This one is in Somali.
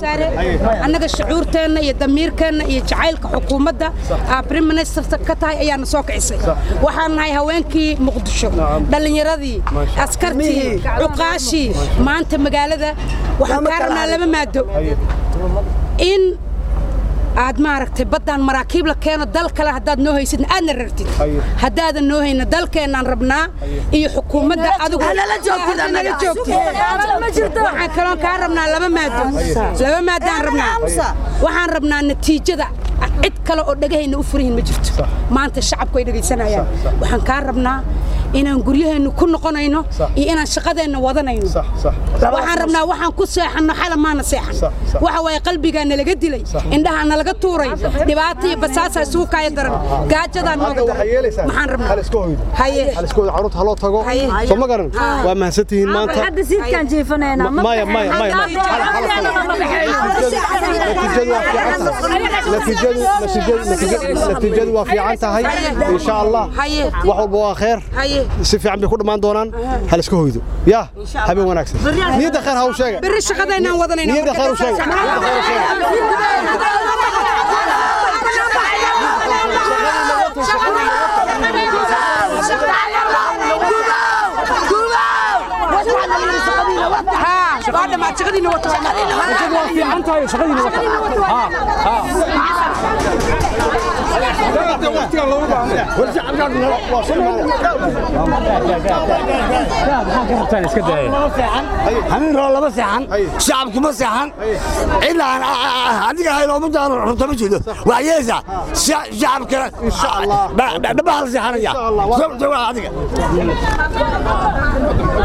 wasaare annaga shucuurteena iyo damiirkeena iyo jacaylka xukuumadda prime minister ka tahay ayaana soo kicisay waxaan nahay haweenkii muqdisho dhalinyaradii askartii cuqaashii maanta magaalada waxaan ka rabnaa laba maado in aad maaragtay badan maraakiib la keeno dal kale hadaad noo haysid aadna rartid hadaadan noo hayna dalkeenan rabnaa iyo xukuumadda adigu la joogtid waxaan kale ka rabnaa laba maadaan rabnaa waxaan rabnaa natiijada cid kale oo dhagahayna u furihin ma jirto maanta shacabku ay dhageysanayaan waxaan ka rabnaa inaan guryaheenu ku noqonayno iyo inaan shaqadeena wadanayno waxaan rabnaa waxaan ku seexano xalamaana seexan waxa way qalbigaana laga dilay indhaha laga tuuray dhibaato iyo basaasa isugu kaaya daran gaajada nooga maxaan rabnaa haye caruurta halo tago soo ma garan waa mahadsantihiin maanta hadda siidkan jiifanayna maya natiijadu waa fiican tahay insha Allah wax walba waa khair si fiican bay ku dhamaan doonaan hal iska hoydo ya habeen wanaagsan niyada khair ha u sheega bari shaqadeena wadanayna niyada khair u sheega بعد ما تشغليني وتشغليني في عنتها شغليني حمين والله بس يحن شعبكم بس يحن إلا عندك هاي لو مدة رتبة جدا وعيزة شعبك إن شاء الله بحال زحنا يا